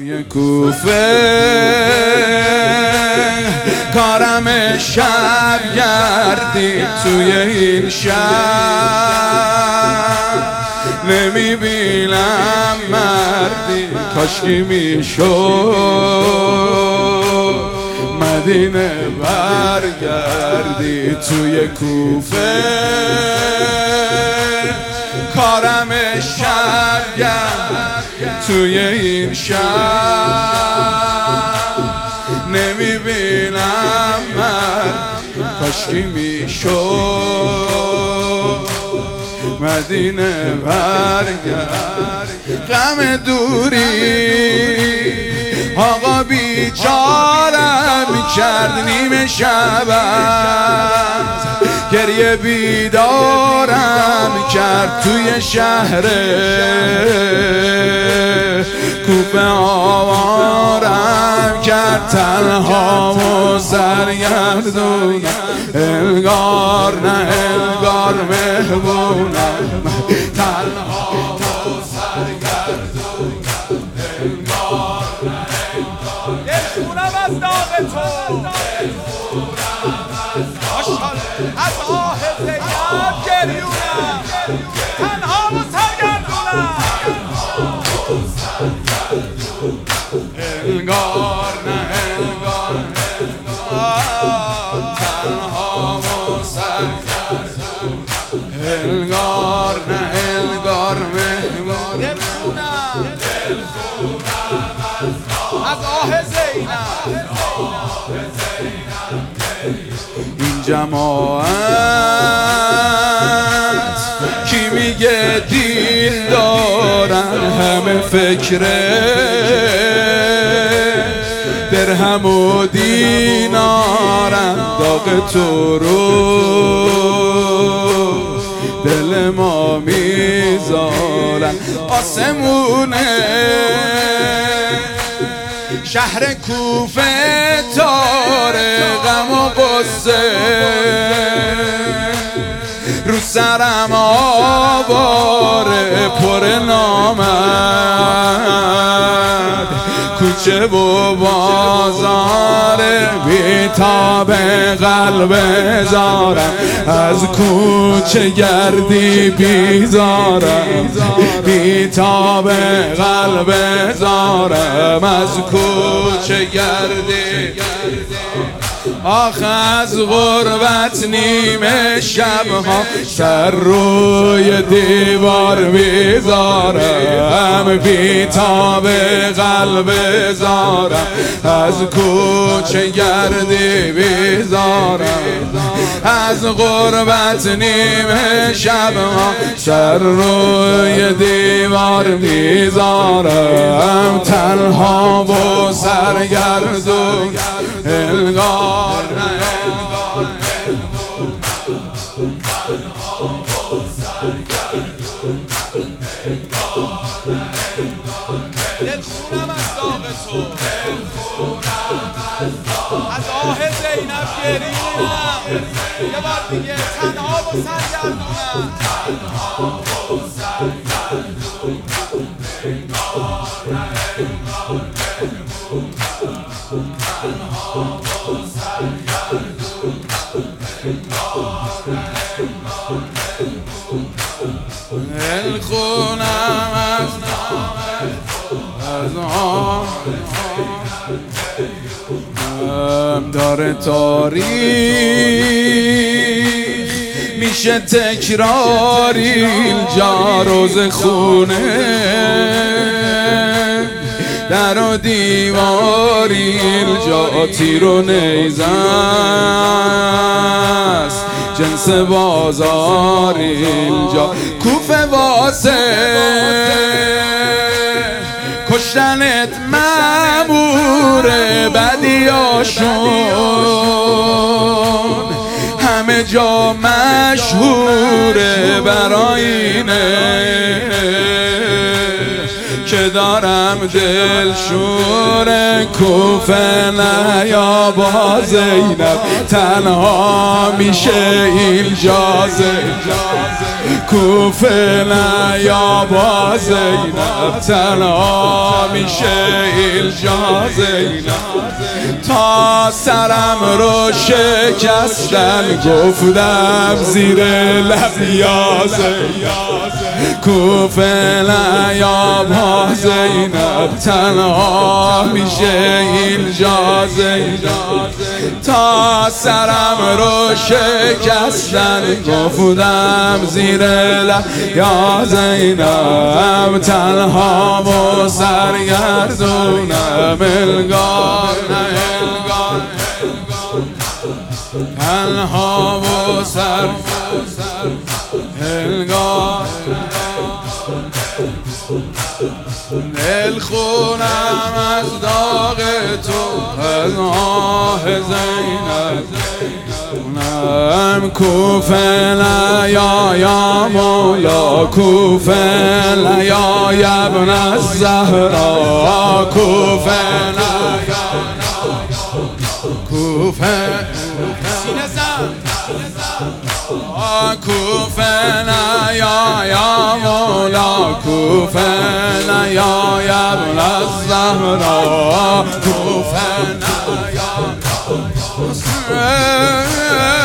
توی کوفه کارم شب گردید توی این شب نمیبینم مردی کاشکی میشد مدینه برگردی توی کوفه کارم شب گرد توی این شب نمیبینم مرد کاشکی میشد مدینه برگرد غم دوری آقا بیچارم کرد نیمه شبت گریه بیدارم کرد توی شهر کوفه آوارم کرد تنها و سرگردونم انگار نه انگار مهبونم تنها و سرگردونم انگار نه انگار دلخونم از داغ تو از آه زینب گریونم تنها و سرگردونم انگار نه انگار تنها و سرگردونم انگار نه انگار مهمان دلخونم از آه زینب این جماعت کی میگه دین دارن همه فکره درهم و دینارن داغ تو رو دل ما میذارن آسمونه شهر کوفه تاره غم و غصه رو سرم آواره پر نامد کوچه و بازار بیتاب قلب زارم از کوچه گردی بیزارم بیتاب قلب زارم از کوچه گردی آخ از غربت نیمه شبها سر روی دیوار بیزارم بیتاب قلب زارم از کوچه گردی بیزارم از غربت نیمه شبها سر روی دیوار بیزارم تنها و سرگردون انگار نه انگار دلخونم از داغ تو از آه زینب گریونم یه بار دیگه تنها و سرگردونم دلخونم از آه داره تاریخ میشه تکراری اینجا روز خونه در و دیواری اینجا تیر و نیزه است جنس بازار اینجا کوفه واسه کشتنت مأموره بدیاشون همه جا مشهوره برای اینه که دارم دلشور کوفه نه یا با زینب تنها میشه اینجا زینب کوفه نه یا با زینب تنها میشه اینجا زینب تا سرم رو شکستن گفتم زیر لب یا زینب کوفه نه یا با زینب تنها میشه اینجا زینب تا سرم رو شکستن گفتم زیر لب یا زینب تنها و سرگردونم الگار تنها و سر الگار دل خونم از داغ تو از آه زینب کوفه یا مولا کوفه یا ابن الزهرا کوفه کوفه کوفه یا مولا کوفه یا ابن الزهرا کوفه